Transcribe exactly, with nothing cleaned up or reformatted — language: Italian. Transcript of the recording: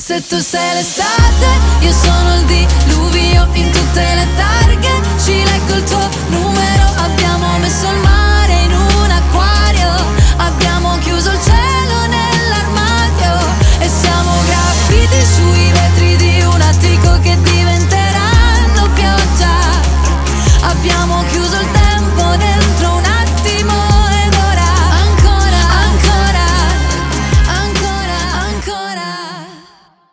Se tu sei l'estate, io sono il diluvio in tutte le targhe. Ci